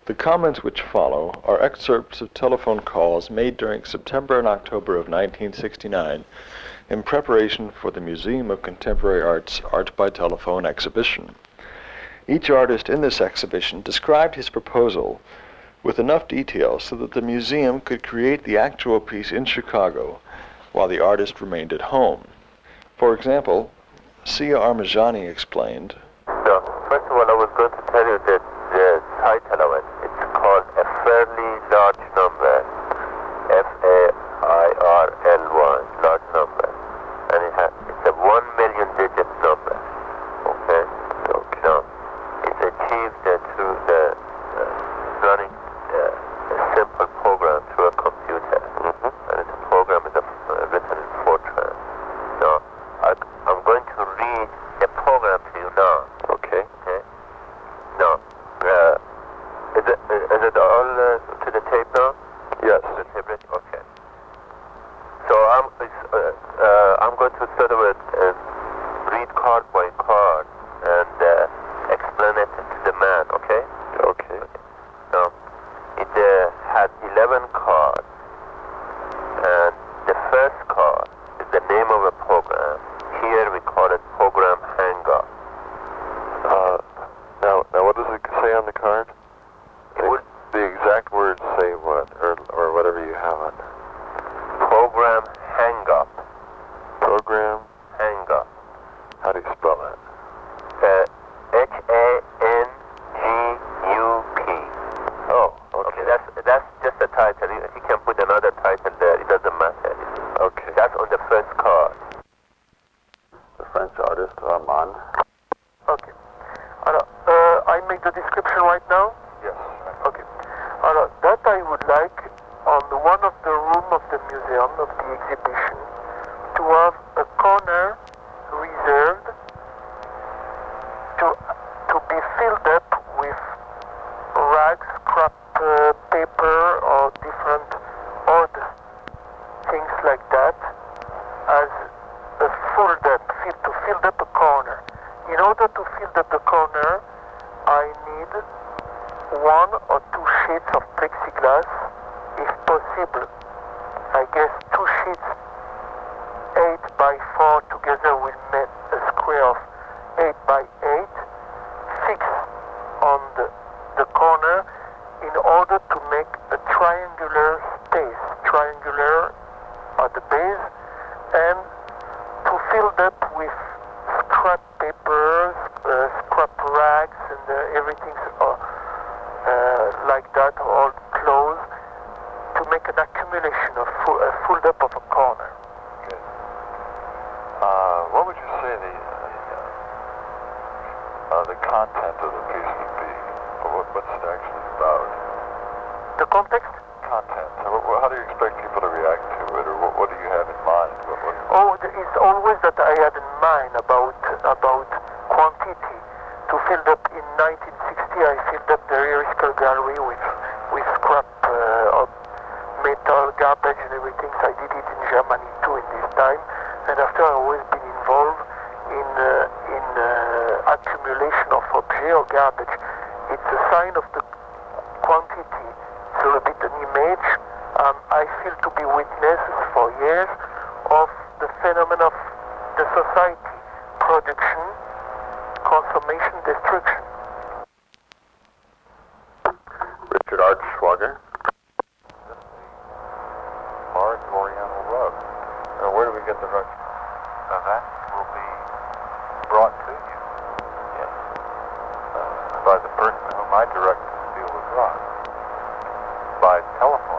The comments which follow are excerpts of telephone calls made during September and October of 1969 in preparation for the Museum of Contemporary Art's Art by Telephone exhibition. Each artist in this exhibition described his proposal with enough detail so that the museum could create the actual piece in Chicago while the artist remained at home. For example, Sia Armajani explained, So, first of all, I was going to tell you that the title of it, it's called A Fairly Large Number, F-A-I-R-L-Y, large number. And it's a 1 million digit number, okay? So, now, it's achieved through the running a simple program through a computer. And the program is written in Fortran. Now, I'm going to read the program to you now. Okay. Now, is it all to the tape now? yes, The tape ready? Okay. So I'm going to sort of read card by card and explain it to the man. Okay. okay. Now, it had 11 cards, and the first card is the name of a program. Here we call it Program Hang-Up. Now what does it say on the card? The exact words say what, or whatever you have on. Program Hang-Up. Program, Hang-Up. how do you spell that? H-A-N-G-U-P. Oh, Okay, that's just a title. You can put another title there. It doesn't matter. Okay. That's on the first card. The French artist, Armand. Okay. I make the description right now? Yes. Okay. That I would like on one of the room of the museum, of the exhibition, to have a corner reserved to be filled up with rags, scrap paper, or different odd things like that, as a to fill up a corner. In order to fill up the corner, I need 1 or 2 sheets of plexiglass, if possible. I guess 2 sheets 8 by 4 together will make a square of 8 by 8, fixed on the corner in order to make a triangular space, triangular at the base, and to fill up with scrap papers, scrap rags, and everything like that, all clothes, to make an accumulation of full up of a corner. Good. What would you say the content of the piece would be? What's it actually about? The context? Content. How do you expect people to react to it, or what do you have in mind? It's always that I had in mind about quantity. To fill up in 1960, I filled up the Eriscal Gallery with scrap of metal, garbage, and everything. So I did it in Germany too in this time. And after I always been involved in accumulation of objects or garbage. It's a sign of the quantity. So a bit an image. I feel to be witness for years of the phenomenon of the society, production, consummation, destruction. Richard Archschwager. Large Oriental rug. Now, where do we get the rug? Now that will be brought to you. Yes. By the person whom I direct to steal the rug. By telephone.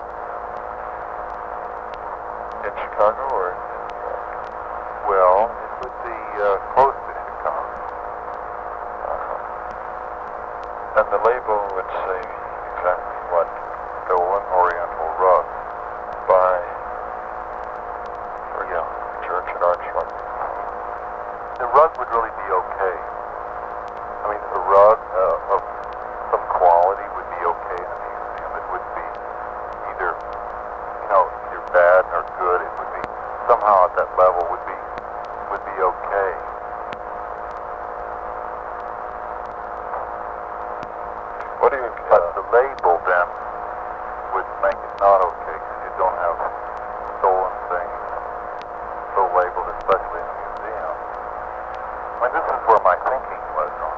In Chicago or in Well, it would be close to Chicago. And the label would say exactly what? Stolen Oriental rug. By Church and Archschwager. The rug would really be okay. I mean, a rug of some quality would be okay in a museum. It would be either bad or good. It would be somehow at that level would be okay. What do you? But the label then would make it not okay because you don't have stolen things so labeled, especially in a museum. I mean, this is where my thinking was on.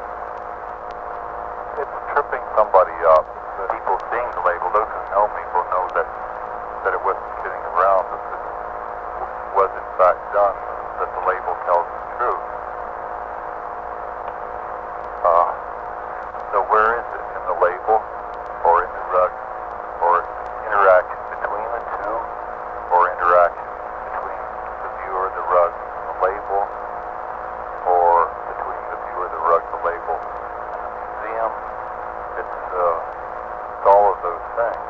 It's tripping somebody up. The people seeing the label, those who know me will know that it wasn't kidding around, that this was in fact done, that the label tells the truth. So where is it? In the label, or in the rug, or interaction between the two, or interaction between the viewer, the rug, the label, or between the viewer, the rug, the label, and the museum? It's all of those things.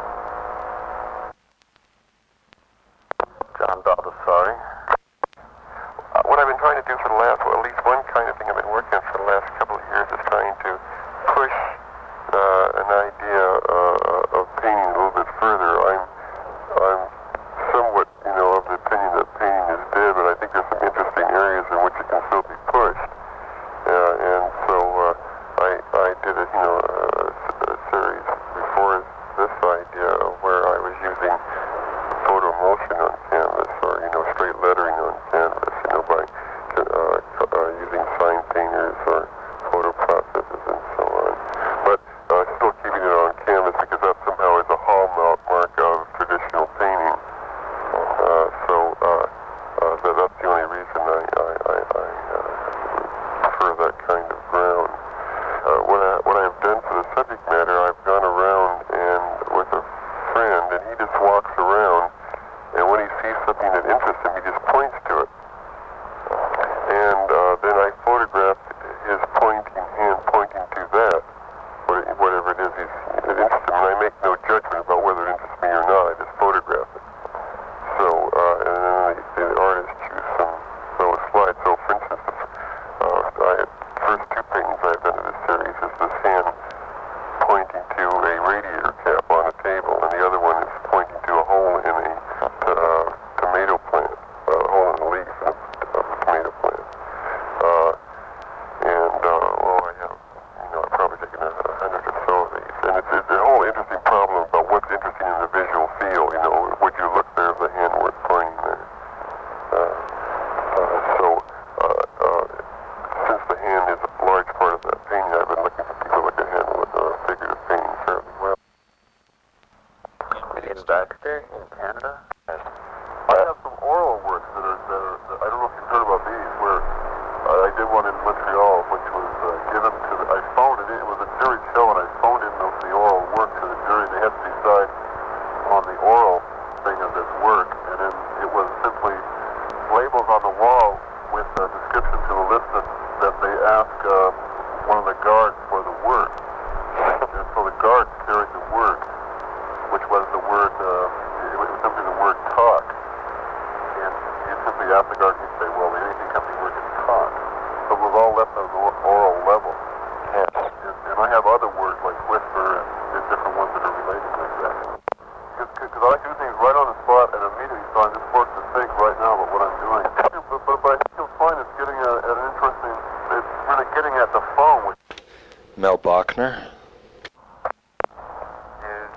John Baldessari. What I've been trying to do for the last, well, at least one kind of thing I've been working on for the last couple of years is trying to push an idea of painting a little bit further. I'm somewhat, of the opinion that painting is dead, but I think there's some interesting areas in which it can still be pushed. And so I did a series before this idea where I was using photo motion on canvas, or straight lettering on canvas, by using sign painters or photo processes and so on. But still keeping it on canvas because that somehow is a hallmark of traditional painting. That's the only reason I prefer that kind of ground. What I've done for the subject matter, I've gone around and with a friend, and he just walks around, and when he sees something that interests him, he just points to it. And then I photographed his hand pointing to that, whatever it is he's interested in. And I make no judgment about whether it interests me or not. I just photograph it. So, and then the artist choose those slides. So, for instance, the first two paintings I've done in this series is this hand pointing to a radiator cap on a table, and the other one is pointing to a hole in a tomato plant, a hole in the leaf of a tomato plant. I have, I've probably taken 100 or so of these, and it's a whole interesting problem about what's interesting in the visual field. Would you look there if the hand were pointing there? Since the hand is a large part of that painting, I've been looking for people that can handle figurative painting fairly well. In Baxter, in Canada? I have some oral works that are I don't know if you've heard about these, where I did one in Montreal, which was given to I phoned it in. It was a jury show, and I phoned in the oral work to the jury. They had to decide on the oral thing of this work, and then it was simply labels on the wall with a description to the list that they asked one of the guards for the word. And so the guards carried the word, which was the word, it was simply the word talk. And you simply ask the guard, and he'd say, well, anything company word is talk. So it was all left on the oral level. Yes. And I have other words like whisper and different ones that are related like that. Because I like to do things right on the spot and immediately, so I'm just forced to think right now about what I'm doing. But I think you'll find it's getting at an interesting, it's really getting at the phone. Mel Bachner. Is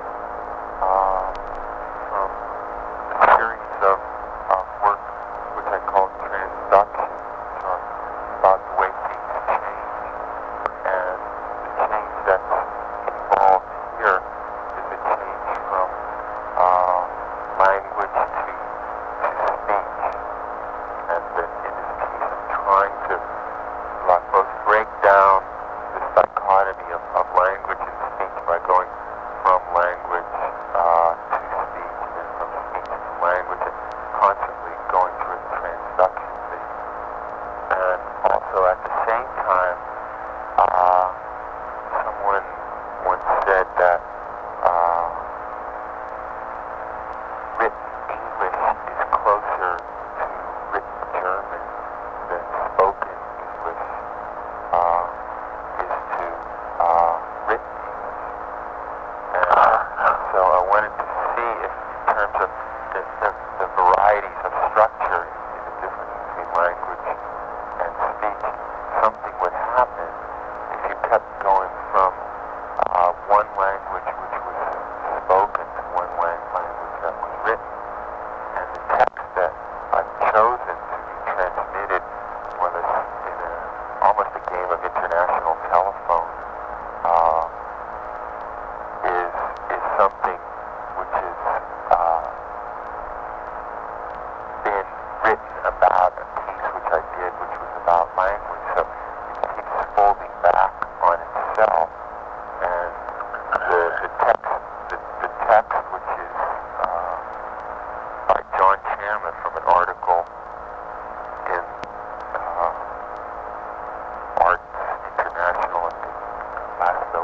from a series of work which I call transductions, about the way things change. And the change that's involved here is a change from language to speech. And that in this piece I'm trying to both break down the dichotomy of language and speech by going from language to speech, and then from speech to language, and constantly going through a transduction phase. And also at the same time, someone once said that written English is closer to written German than spoken English is to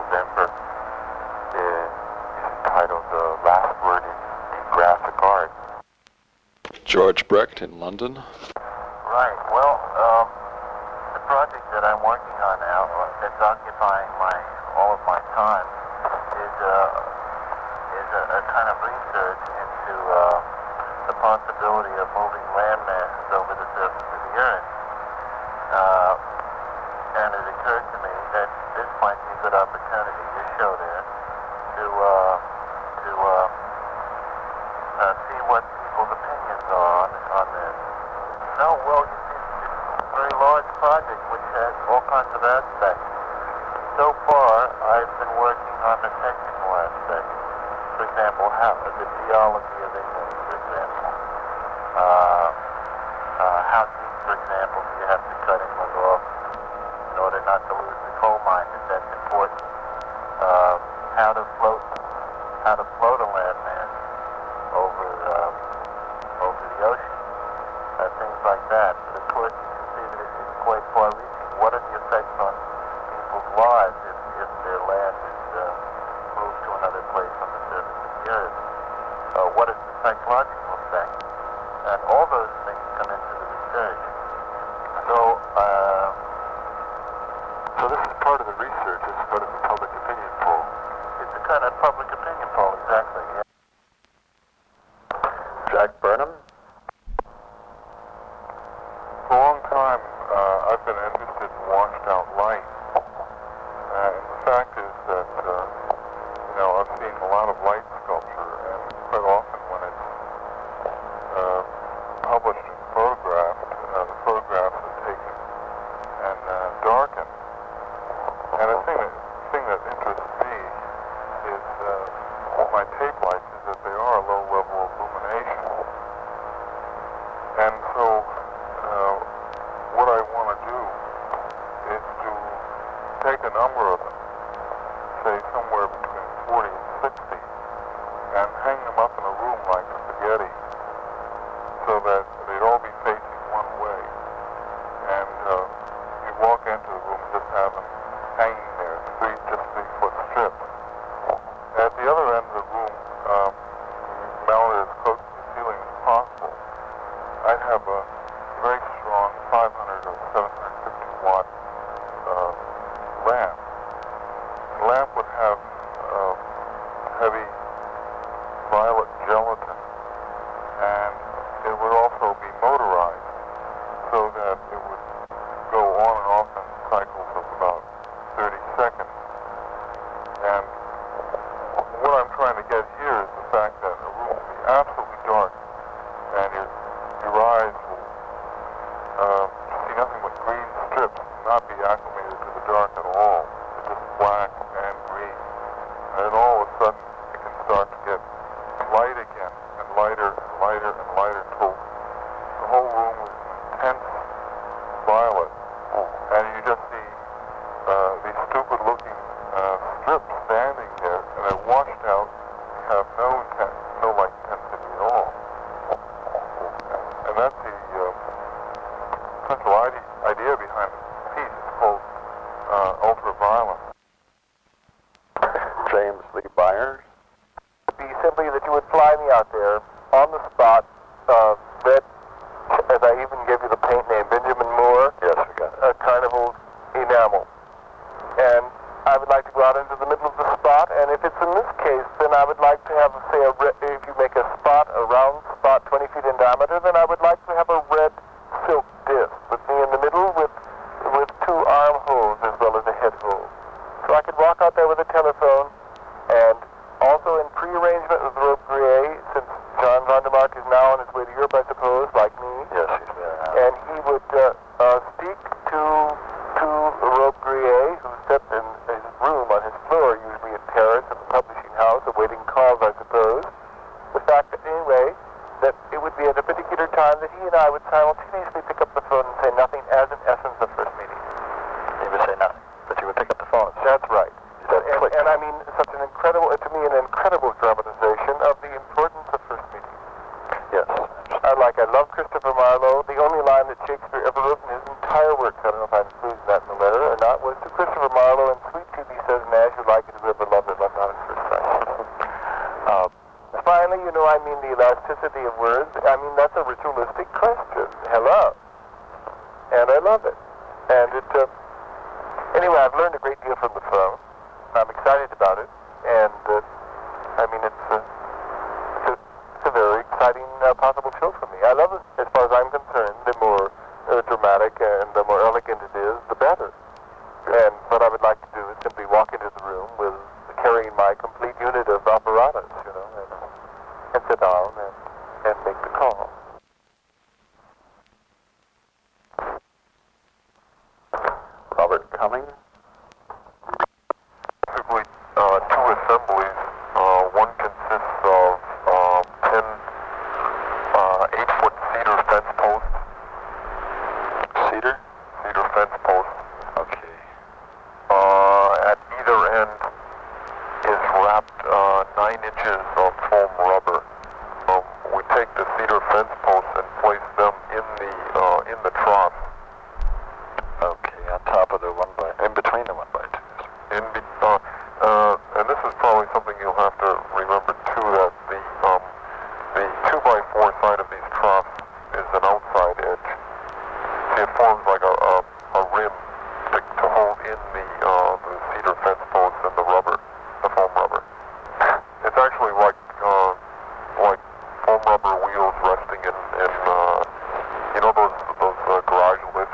November is entitled The Last Word in Graphic Art. George Brecht in London. Right. Well, the project that I'm working on now, that's occupying all of my time, is a kind of research into the possibility of moving land masses over the surface of the Earth. And it occurred to me that this might be a good opportunity, your show there, to see what people's opinions are on this. No, well, you see, it's a very large project which has all kinds of aspects. So far, I've been working on the technical aspects. For example, the geology of England, for example. How deep, for example, do you have to cut England off in order not to lose the coal mine, if that's important? How to float a landmass over the ocean, things like that. But of course, you can see that it's quite far-reaching. What are the effects on people's lives if their land is moved to another place on the surface of the Earth? What is the psychological effect? And all those things come into the research. So this is part of the research, it's part of the public opinion poll. It's a kind of public opinion poll, exactly. Yeah. Jack Burnham. For a long time, I've been interested in washed out light. And the fact is that, I've seen a lot of light sculpture, and quite often when it's published and photographed, the photographs are taken and darkened. And the thing that interests me is with my tape lights is that they are a low level of illumination. And so what I want to do is to take a number of them, say somewhere between 40 and 60, and hang them up in a room like spaghetti so that they'd all be facing one way. And you walk into the room and just have them hanging there, just 3-foot strips. At the other end of the room, mount it as close to the ceiling as possible. I'd have a very strong 500 or 750 watt lamp. The lamp would have heavy violet gelatin, and it would also be motorized so that it would go on and off in cycles of about 30 seconds. And what I'm trying to get here is the fact that a room will be absolutely dark, and your eyes will see nothing but green strips, not be acclimated to the dark at all. It's just black and green. And then all of a sudden, it can start to get light again, and lighter and lighter and lighter, until the whole room is intense violet. And you just see these stupid-looking strips standing there, and they're washed out, have no light intensity at all. And that's the central idea behind the piece. It's called ultraviolet. James Lee Byers. Be simply that you would fly me out there on the spot, red, as I even gave you the paint name, Benjamin Moore. Yes, we got it. Carnival enamel. And I would like to go out into the middle of the spot, and if it's in this case, then I would like to have, say, if you make a round spot 20 feet in diameter, then I would like to have a red silk disc with me in the middle with 2 armholes as well as a head hole. So I could walk out there with a telephone, and also in pre-arrangement with Robe Grie, since John Vandermark is now on his way to Europe, I suppose, like me. Yes, he's there now. And he would speak to Robe Grie, who sat in his room on his floor, usually in Paris at the publishing house, awaiting calls, I suppose. The fact that, anyway, that it would be at a particular time that he and I would simultaneously pick up the phone and say nothing as in essence of first meeting. He would say nothing, but you would pick up the phone. That's right. Click. And I mean, such an incredible, to me, an incredible dramatization of the importance of first meeting. Yes. I love like it, whoever loved it loved out at first sight. Finally, I mean the elasticity of words, I mean that's a ritualistic question. Hello. And I love it. And it, anyway, I've learned a great deal from the phone. I'm excited about it. And, I mean, it's a very exciting possible show for me. I love it. As far as I'm concerned, the more dramatic and the more elegant it is, the better. And what I would like to do is simply walk into the room with carrying my complete unit of apparatus, and sit down and make the call. Robert Cummings. Basically, two assemblies. One consists of 10 8-foot cedar fence posts. Cedar? Cedar fence posts. Okay. At either end is wrapped 9 inches of foam rubber. We take the cedar fence posts and place them in the trough. Okay, on top of the 1x, in between the 1x2s. And this is probably something you'll have to remember too, that the 2x4 side of these troughs is an outside edge. See, it forms like a rim to hold in the cedar fence posts and the rubber, the foam rubber. It's actually like foam rubber wheels resting in those garage lifts.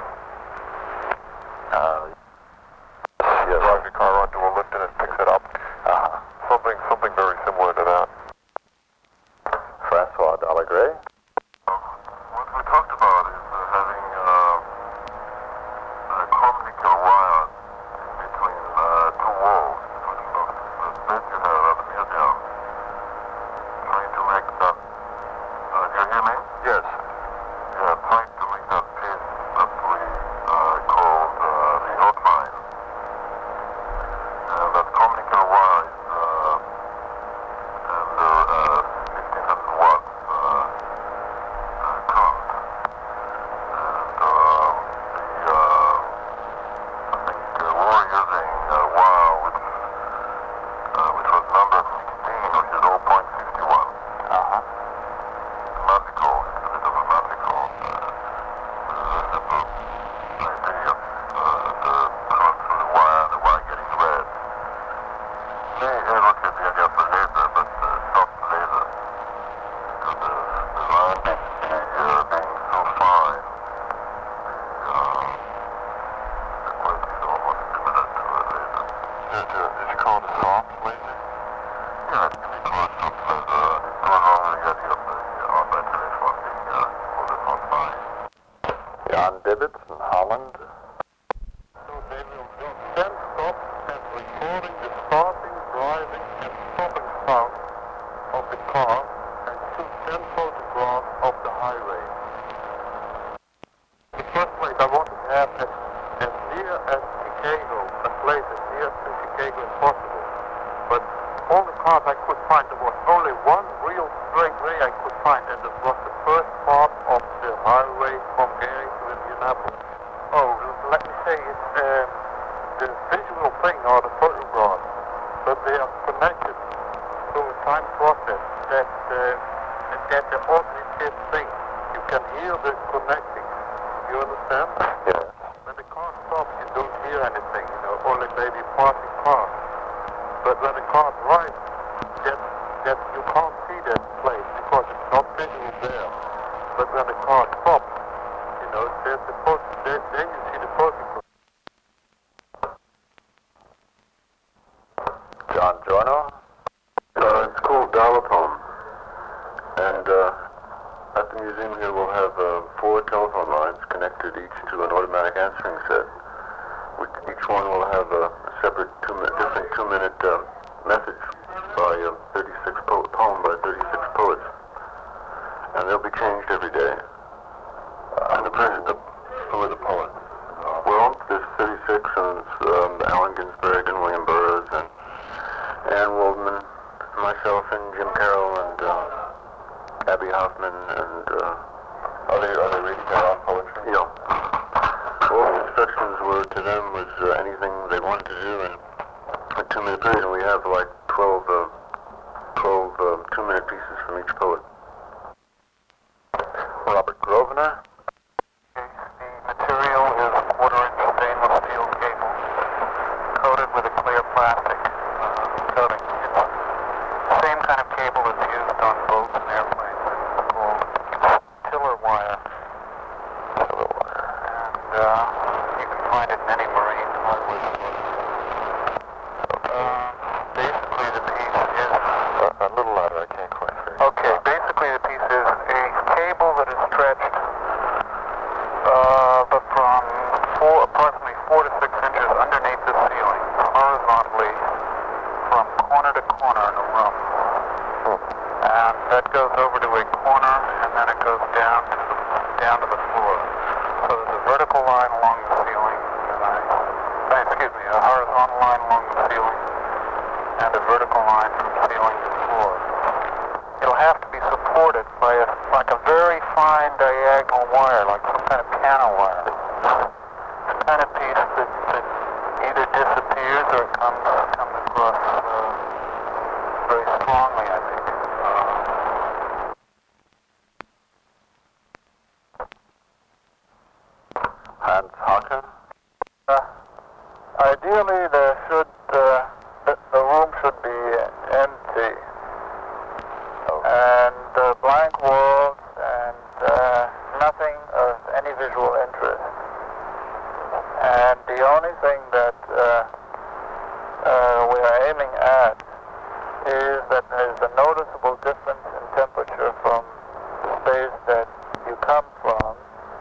Yes. Drive your car onto a lift and it picks it up. Something very similar to that. Francois Dallegray. What we talked about is having a communicator wire between two walls, between the space you have at the museum, trying to make that. Do you hear me? Yes. Yeah, trying to make that piece that we called the outline. That communicator wire is under 1500 watts current. And I think we were using a wire which was number 16, which is 0.51. Mathematical, it's a bit of a mathematical idea of the current through the wire getting red. They look at the idea of a laser, but soft laser, because the line being so fine, the quality is almost similar to a laser. Did you call it a soft laser? Yeah, it can be called soft laser. It goes over the idea of our battery for being all fine. John Dibbits in Holland. So they will do 10 stops and recording the starting, driving, and stopping sound of the car and shoot 10 photographs of the highway. In the first place, I want to have as near as Chicago, a place as near to Chicago as possible. But all the cars I could find, there was only one real straight way I could find, and it was the first part of the highway from Gary to Indianapolis. Oh, let me say it, the visual thing are the photographs, but they are connected to a time process that's a positive thing. You can hear the connecting. You understand? Yes. When the car stops, you don't hear anything, only maybe passing cars. But when the car drives, that you can't see that place because it's not visual there. But when the car stops, there's then you see the photograph. John Giorno. It's called Dial-A-Phone. And at the museum here we'll have 4 telephone lines connected each to an automatic answering set. Each one will have a separate different 2-minute message by 36 poem by 36 poets. And they'll be changed every day. And who are the poets? Well, there's 36, and Allen Ginsberg and William Burroughs and Ann Waldman, myself and Jim Carroll and Abby Hoffman and Are they reading their own poetry? yeah. All the instructions were to them was anything they wanted to do, and to 2-minute period, and we have like 12 2-minute pieces from each poet. Robert Grosvenor. The material is a 1/4-inch stainless steel cable coated with a clear plastic coating. It's the same kind of cable that's used on boats and airplanes. It's called tiller wire. And you can find it in any marine hardware store. Basically the piece is... A little louder, I can't quite hear you. Okay, basically the piece is a cable that is stretched but from approximately 4 to 6 inches underneath the ceiling, horizontally from corner to corner in a room. And that goes over to a corner, and then it goes down to the floor. So there's a vertical line along the ceiling, a horizontal line along the ceiling, and a vertical line from ceiling to floor. It'll have to be supported by like a very fine diagonal wire, like some kind of piano wire. It's the kind of piece that either disappears or it comes across very strongly, I think. Hans Haken. Ideally, the room should be empty. And blank walls and nothing of any visual interest. And the only thing that we are aiming at is that there's a noticeable difference in temperature from the space that you come from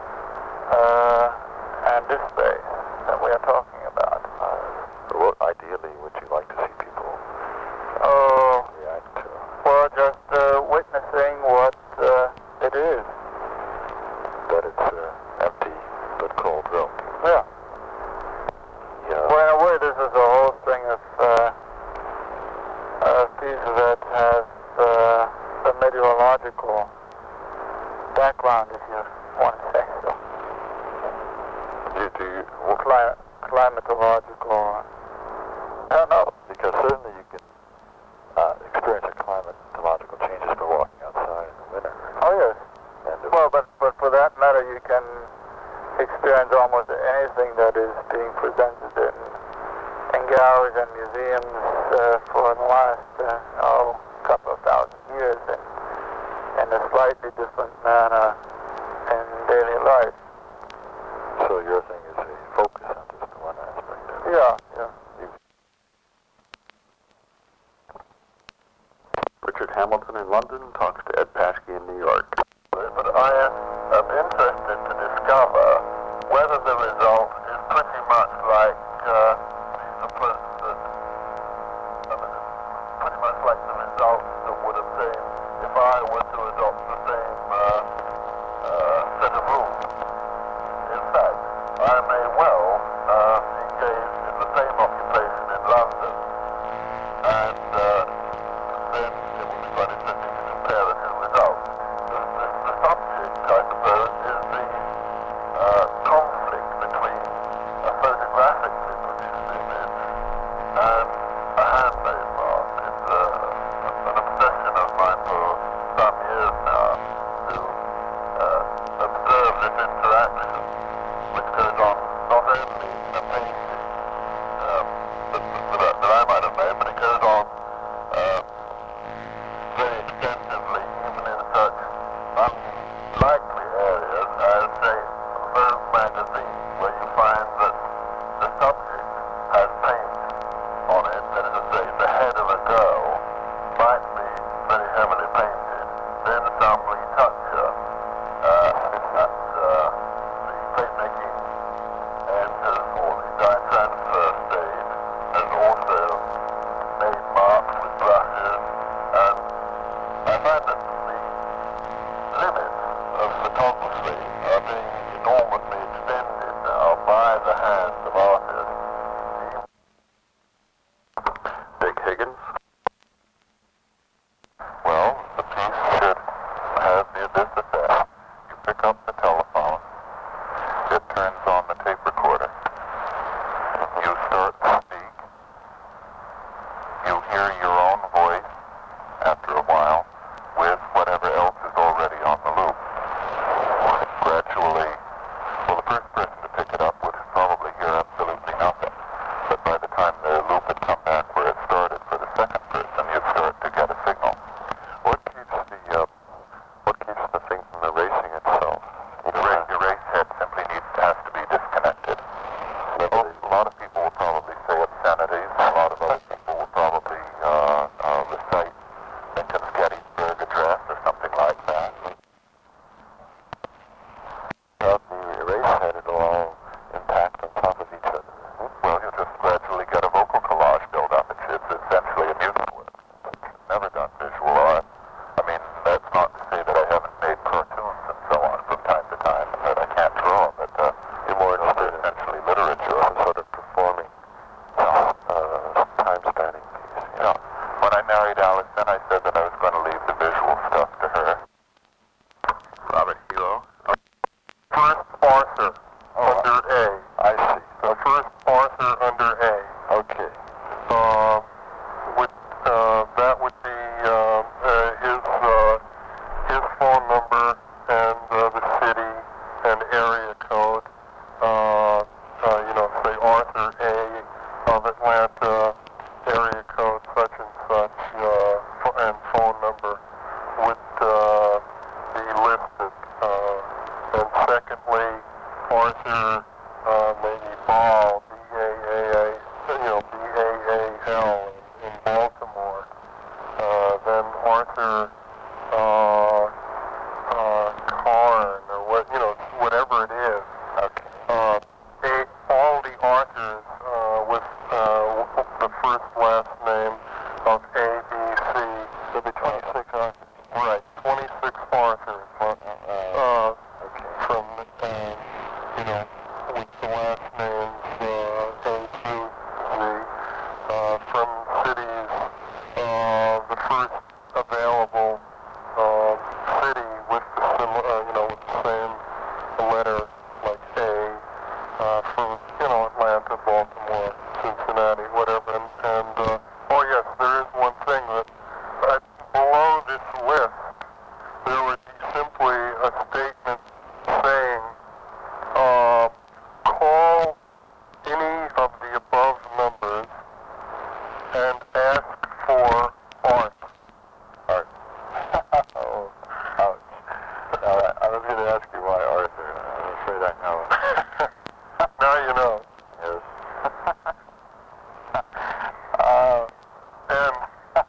and this space that we are talking about. What ideally would you like to see people react to? Well, just witnessing what it is. That it's empty but cold room. Yeah. Yeah. Well, in a way, this is a whole string of pieces that has a meteorological background, if you want to say so. Climatological. I don't know. Because certainly you can experience a climatological changes by walking outside in the winter. Oh, yes. And Well, but for that matter, you can experience almost anything that is being presented in galleries and museums for the last couple of thousand years in a slightly different manner in daily life. so your thing is a focus on just the one aspect of it. Yeah. Richard Hamilton in London talks to Ed Paskey in New York. But I am interested to discover whether the result is pretty much like pretty much like the result that would have been if I were to adopt the same set of rules. In fact, I may well engage in the same occupation in London, and then it will be quite interesting to compare the two results. The subject, I suppose, is the conflict between a photographically produced image and a handmade mark. It's an obsession of mine for some years you hear your own voice after a while with whatever else is already on the loop. Gradually, well, the first person to pick it up would probably hear absolutely nothing. But by the time the loop had come back where it started for the second person, you'd start to get a signal. What keeps the thing from erasing itself? The erase head simply has to be disconnected. A lot of people will probably say obscenities. A lot of other people will probably recite Lincoln's Gettysburg Address or something like that. Without the erase head, it'll all impact on top of each other. Well, you'll just gradually get a vocal collage build up. It's essentially a music work. Never done visual art. I mean, that's not to say that I haven't made cartoons and so on from time to time, that I can't draw, but you're more interested in essentially literature, some sort of performing, time-spanning piece. Yeah. When I married Allison, I said that I was going to leave the visual stuff to her. Robert Hilo. First Arthur under A. I see. The first Arthur under A. Okay. That would be his phone number and the city and area code. Say Arthur A. of Atlanta, area code such and such, and phone number would be listed. And secondly, Arthur maybe Ball, B-A-A-L in Baltimore. Then Arthur Karn or whatever it is. Okay. All the Arthurs with the first last name of A, B, C. There'll be 26 Arthurs. Right, 26 Arthurs. Okay. From with the last names A through Z, from cities, the first available city with with the same letter like A, from Atlanta, Baltimore, Cincinnati, whatever. And oh yes, there is one thing that below this list there would be simply a statement saying, call any of the above numbers and ask for Art. Art. Oh, ouch. I was going to ask you why Arthur. I'm afraid I know. Now you know. Yes. And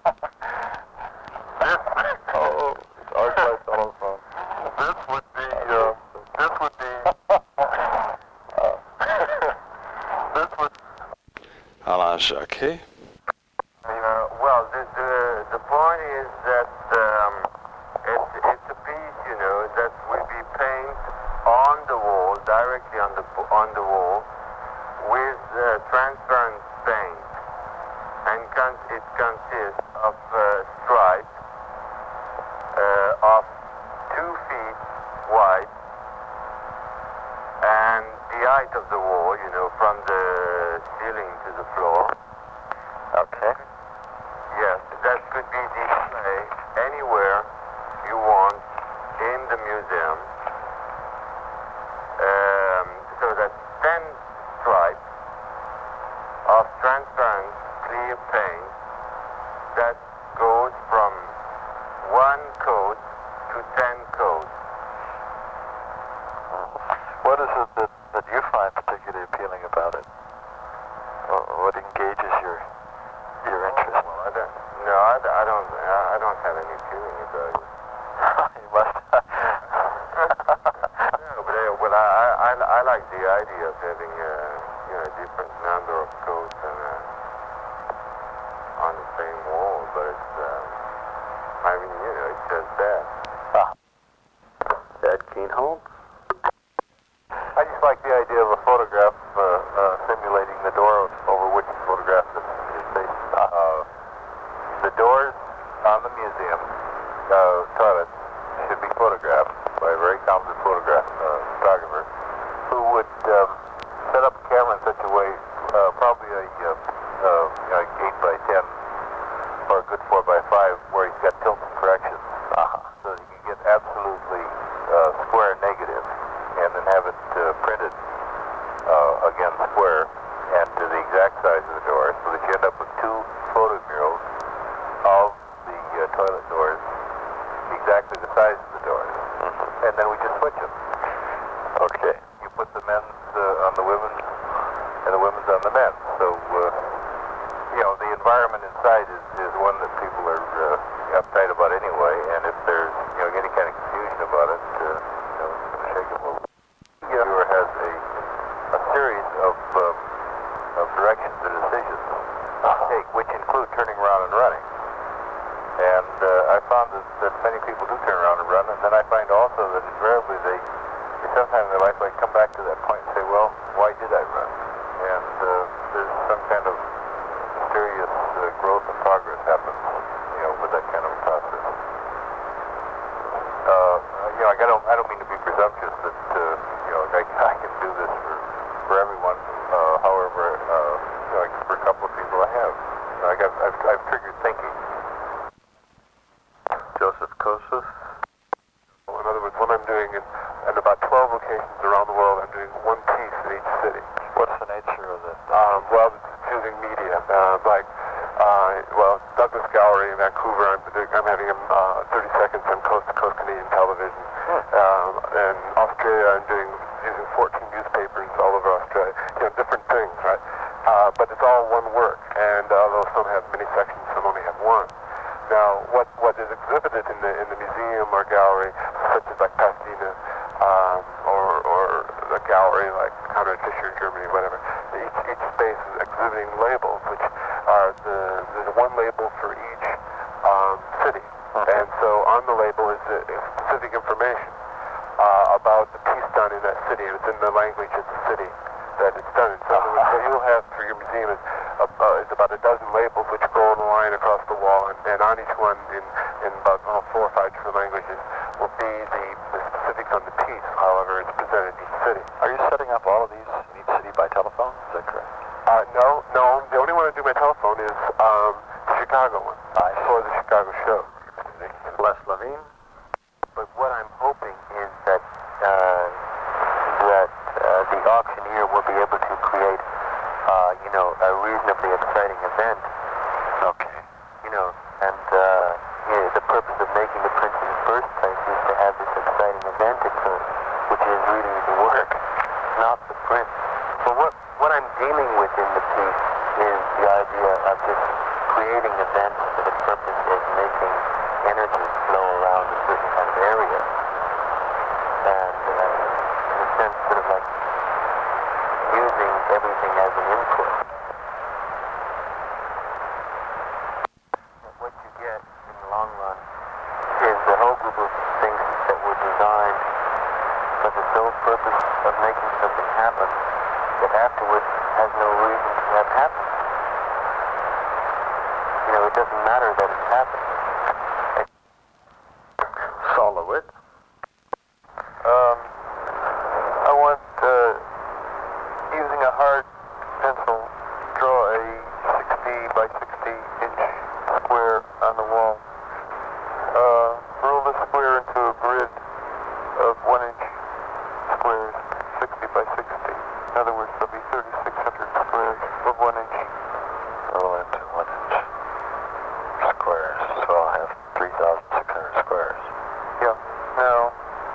Oh, it's Art by telephone. this would be Alain Jacquet. Well, the point is that it's a piece, that will be painted on the wall, directly on the wall, with transparent paint, and it consists of stripes of 2 feet wide, and the height of the wall, from the ceiling to the floor. Okay. Yes, that could be displayed anywhere you want in the museum. So that's 10 stripes of transparent clear paint that goes from 1 coat to 10 coats. What is it that you find particularly appealing about it? What engages your interest? Well, I don't have any feeling about it. You must. No, but I like the idea of having a different number of coats and on the same wall, but it's it's just that. Ed Keenholm? I just like the idea of a photograph simulating the door over which the photograph is based. The doors on the museum toilets should be photographed by a very competent photographer who would set up a camera in such a way, probably a 8 by 10 where he's got tilt and corrections, so that you can get absolutely square negative, and then have it printed again square and to the exact size of the door, so that you end up with two photo murals of the toilet doors exactly the size of the doors, and then we just switch them. Okay. You put the men's on the women's, and the women's on the men's. So, the environment inside is one that people are uptight about anyway, and if there's any kind of confusion about it, it's going to shake them a little. Viewer has a series of directions or decisions to take, which include turning around and running. And I found that many people do turn around and run, and then I find also that invariably they sometimes in their life they come back to that point and say, well, why did I run? And there's some kind of mysterious growth and progress happens, with that kind of a process. I don't mean to be presumptuous that, I can do this for everyone. However, for a couple of people I have. I've triggered thinking. Joseph Kossuth. In other words, what I'm doing in about 12 locations around the world, I'm doing one piece in each city. What's the nature of the? Well, it's using media. Douglas Gallery in Vancouver, I'm having 30 seconds on coast-to-coast Canadian television. In Australia, I'm using 14 newspapers all over Australia. Different things, right? But it's all one work, and although some have many sections, some only have one. Now, what is exhibited in the museum or gallery, such as like Pasadena, or a gallery like Conrad Fisher in Germany, whatever, each space is exhibiting labels, which are there's one label for each city, and so on the label is specific information about the piece done in that city, and it's in the language of the city that it's done in. So in other words, what you'll have for your museum is about a dozen labels which go in a line across the wall, and on each one in about 4 or 5 different languages will be the specifics on the piece, however it's presented in each city. Are you setting up all of these in each city by telephone? Is that correct? No. The only one I do by telephone is the Chicago one for the Chicago show. Les Levine? But what I'm hoping is that the auctioneer will be able to create, a reasonably exciting event. Okay. And the purpose of making the print in the first place is to have this exciting event occur, which is really the work, not the print. But what I'm dealing with in the piece is the idea of just creating events for the purpose of making energy flow around a certain kind of area. And in a sense, sort of like using everything as an input. What you get in the long run is a whole group of things that were designed for the sole purpose of making something happen that afterwards has no reason to have happened. It doesn't matter that it's happened. Solowit? I want, using a hard pencil, draw a 60 by 60 inch square on the wall. Roll the square into a grid of 1 inch squares, 60 by 60. In other words, there'll be 3,600 squares of 1 inch. Roll into 1 inch squares, so I'll have 3,600 squares. Yeah. Now,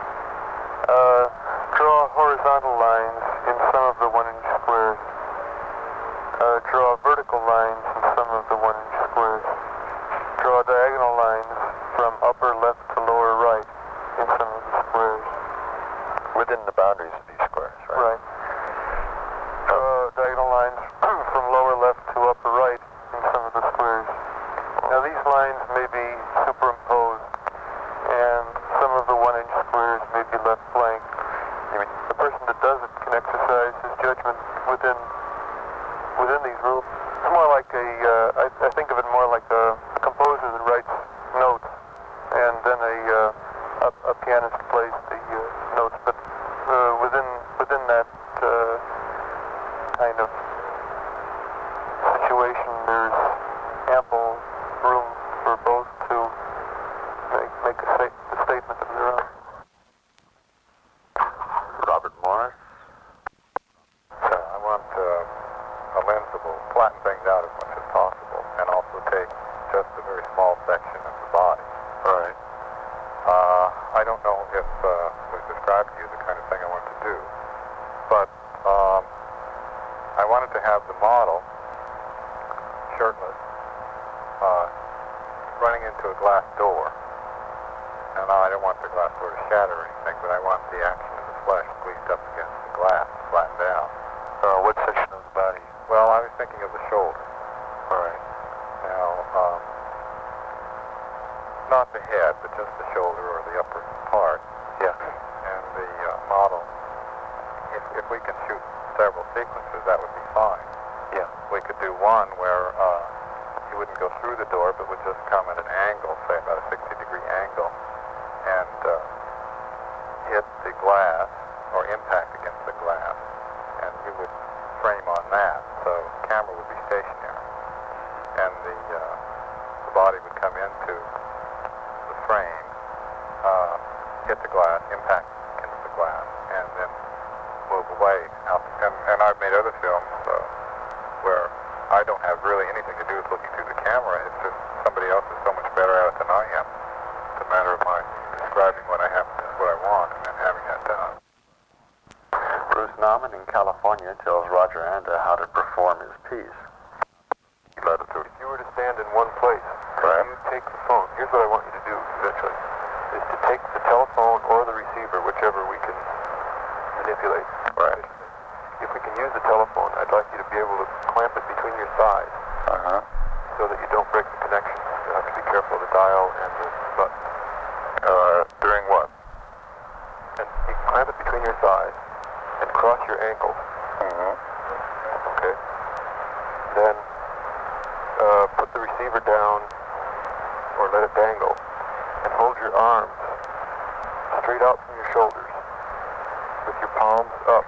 draw horizontal lines in some of the 1 inch squares. Draw vertical lines in some of the 1 inch squares. Draw diagonal lines from upper left to lower right in some of the squares. Within the boundaries of these squares, right? Right. Draw diagonal lines from lower left to upper right in some of the squares. Now these lines may be superimposed, and some of the 1 inch squares may be left blank. The person that does it can exercise his judgment within these rules. It's more like I think of it more like a composer that writes notes, and then a pianist plays the notes. But within that kind of situation, there's ample room for both to just a very small section of the body. Right. I don't know if we've described to you the kind of thing I want to do, but I wanted to have the model shirtless, running into a glass door. And I don't want the glass door to shatter or anything, but I want the action of the flesh squeezed up against the glass, flattened out. What section of the body? Well, I was thinking of the shoulder. All right. Now, not the head, but just the shoulder or the upper part. Yeah. And the model, if we can shoot several sequences, that would be fine. Yeah. We could do one where he wouldn't go through the door, but would just come at an angle, say about a 60-degree angle, and hit the glass or impact against the glass, and you would frame on that, so the camera would be stationary, and the body would come into the frame, hit the glass, impact against the glass, and then move away out. And I've made other films where I don't have really anything to do with looking through the camera. It's just somebody else is so much better at it than I am. It's a matter of my describing what I want, and then having that done. Bruce Nauman in California tells Roger Anda how to perform his piece. If you were to stand in one place, you take the phone. Here's what I want you to do eventually, is to take the telephone or the receiver, whichever we can manipulate. Right. If we can use the telephone, I'd like you to be able to clamp it between your thighs so that you don't break the connection. You'll have to be careful of the dial and the button. During what? And you clamp it between your thighs and cross your ankles. Okay? Then put the receiver down or let it dangle and hold your arms straight out from your shoulders with your palms up.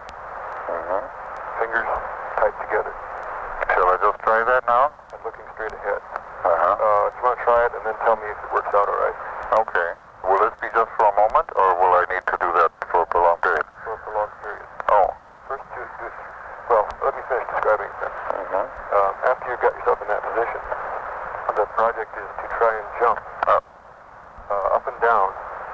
Fingers tight together. Shall I just try that now? And looking straight ahead. Uh-huh. If you want to try it and then tell me if it works out all right. Okay. Will this be just for a moment, or will I need to do that for a prolonged period? For a prolonged period. Oh. First, well, let me finish describing it then. After you've got yourself in that position, the project is to try and jump up and down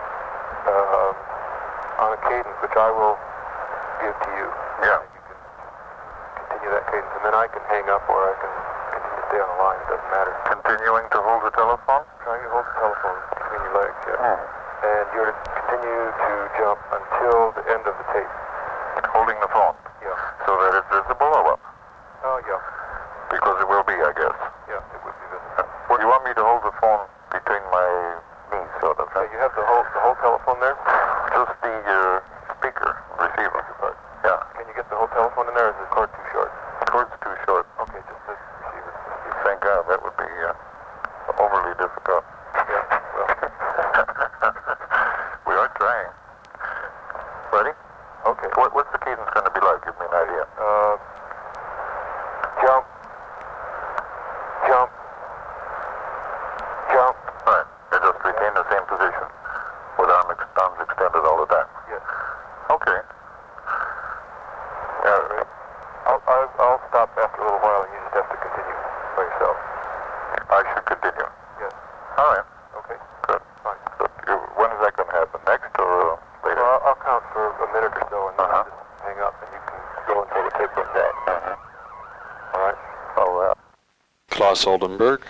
on a cadence which I will give to you. Yeah. You can continue that cadence, and then I can hang up or I can continue to stay on the line. It doesn't matter. Continuing to hold the telephone? Trying to hold the telephone between your legs, yeah. And you're to continue to jump until the end of the tape. Holding the phone? Yeah. So that it's visible or what? Oh, yeah. Because it will be, I guess. Yeah, it would be visible. Well, you want me to hold the phone between my knees, sort of? Okay, you have the whole telephone there? Just the speaker, receiver. Yeah. Can you get the whole telephone in there, or is the cord too short? The cord's too short. Okay, just the receiver. Thank God, that would be overly difficult. Yeah, well. We are trying. Ready? Okay. What's the cadence going to be like? Give me an idea. Jump. Jump. Jump. Right. And just retain the same position with arms extended all the time. Yes. Okay. Ready? I'll stop after a little while, and you just have to continue by yourself. I should continue. Yes. All right. Okay. Good. Fine. So, when is that going to happen? Next or later? Well, I'll count for a minute or so, and then I'll just hang up, and you can go until the tape runs out. All right? Oh, well. Klaus Oldenburg.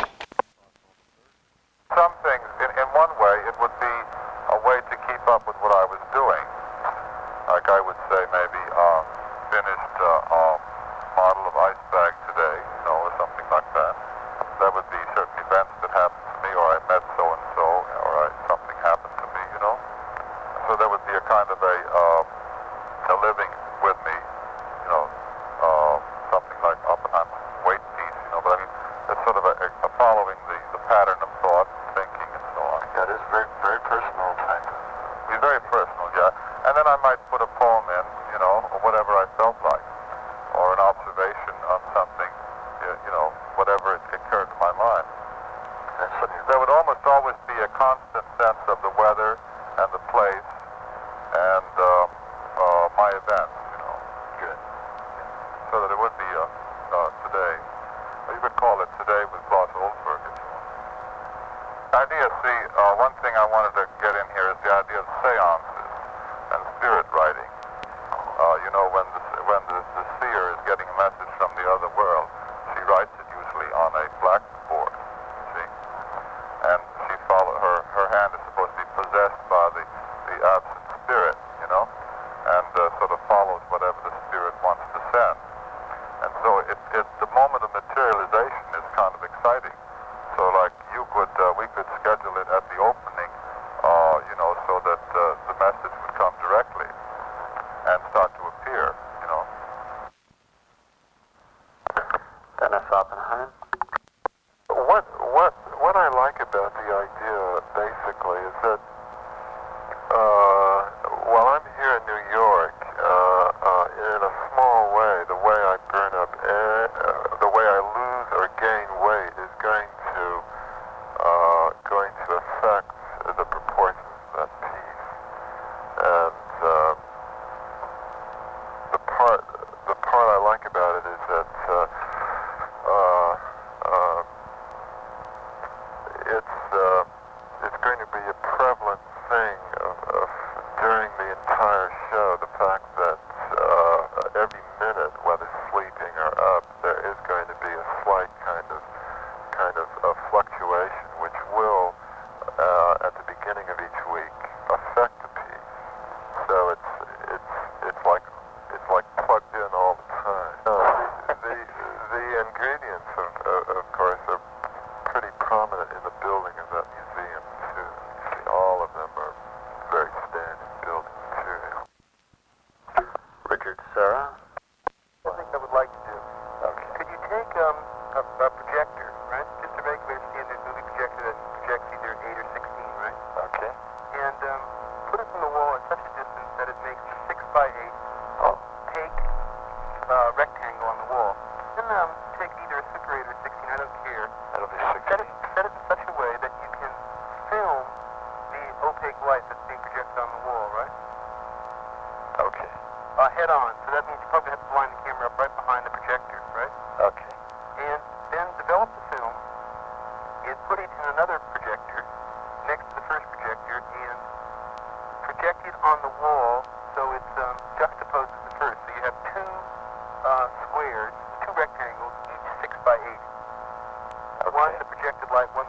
Some things, in one way, it would be a way to keep up with what I was doing. Like I would say maybe finished model of ice bag today, or something like that. That would be certain events that happened to me, or I met so-and-so, or something happened to me, So that would be a kind of a living with me, something like Oppenheimer's weight piece, but I mean, it's sort of a following the pattern of thought, thinking, and so on. That is very, very personal type. Be very personal, yeah. And then I might put a poem in, or whatever I felt like, or an observation on something, whatever it occurred to my mind. But there would almost always be a constant sense of the weather and the place and my events, Good. so that it would be today. You could call it Today with Klaus Oldenburg if you want. idea, see, one thing I wanted to get in here is the idea of seances and spirit writing. You know, when the seer is getting a message from the other world, she writes it usually on a blackboard, see? And she her hand is supposed to be possessed by the absent spirit, you know, and sort of follows whatever the spirit wants to send. And so the moment of materialization is kind of exciting. So like we could schedule it at the opening, you know, so that the message would come directly and start to appear, you know. Dennis Oppenheim. What I like about the idea basically is that while I'm here in New York, in a small way, the way I burn up air, the way I lose or gain weight is going to affect the proportions of that piece. And the part I like about it is that it's going to be a prevalent thing of during the entire show, the fact that every minute, whether sleeping or up, there is going to be a slight kind of fluctuation, which will, at the beginning of each week, affect the piece. So it's like plugged in all the time. The ingredients of course are pretty prominent in the building of that museum too. All of them are very standard building material. Richard Serra. One thing I would like to do. Okay. Could you take a projector, right? Just a regular standard movie projector that projects either 8 or 16, right? Okay. And put it from the wall at such a distance that it makes a 6 by 8 opaque rectangle on the wall. Then take either a Super 8 or 16, I don't care. That'll be Set it in such a way that you can film the opaque light that's being projected on the wall, right? Okay. Head on. So that means you probably have to line the camera up right behind the projector, right? Okay. And then develop the film and put it in another projector next to the first projector and project it on the wall so it's juxtaposed with the first. So you have two squares, two rectangles, each 6 by 8. Okay. One the projected light,